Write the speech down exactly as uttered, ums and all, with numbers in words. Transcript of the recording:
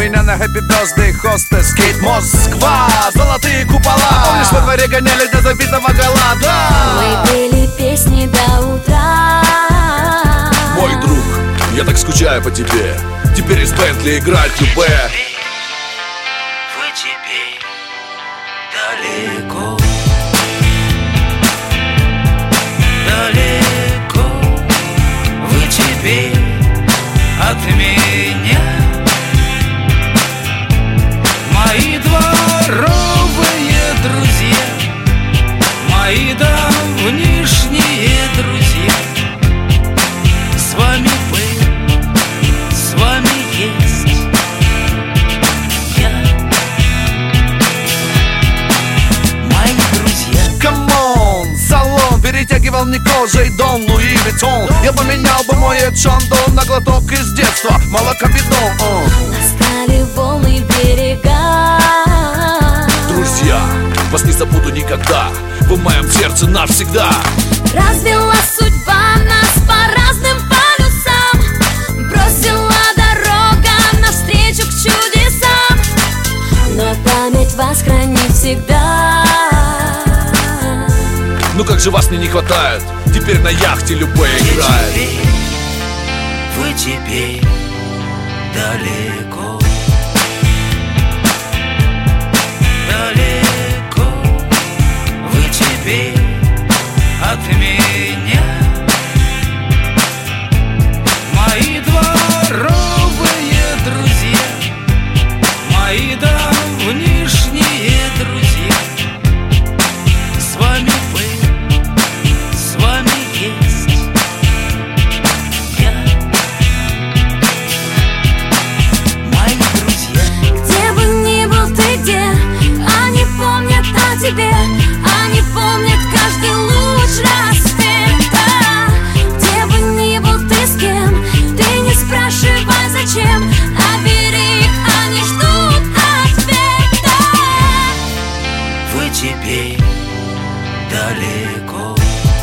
меня на Happy Birthday Hostess Кейт Москва, золотые купола. А помнишь, во дворе гоняли до забитого голода? Мы пели песни до утра. Мой друг, я так скучаю по тебе. Теперь из Бентли играть любэ. Вы теперь далеко, далеко. Вы теперь от меня. Мои дворовые друзья, мои давнишние друзья. С вами был, с вами есть я. Мои друзья. Камон, салон перетягивал мне кожей Дон Луи Виттон. Я поменял бы мой Эдшандон на глоток из детства, молокобидон. Настали волны берега. Друзья, вас не забуду никогда. Вы в моем сердце навсегда. Развела судьба нас по разным полюсам. Бросила дорога навстречу к чудесам. Но память вас хранит всегда. Ну как же вас мне не хватает. Теперь на яхте любэ играет. Вы теперь далеко, далеко. Вы теперь от меня. Мои дворовые друзья, мои давнишние друзья. С вами был, с вами есть я. Мои друзья. Где бы ни был ты, где они помнят о тебе. Они помнят каждый луч рассвета. Где бы ни был ты, с кем, ты не спрашивай зачем. А берег они ждут ответа. Вы теперь далеко,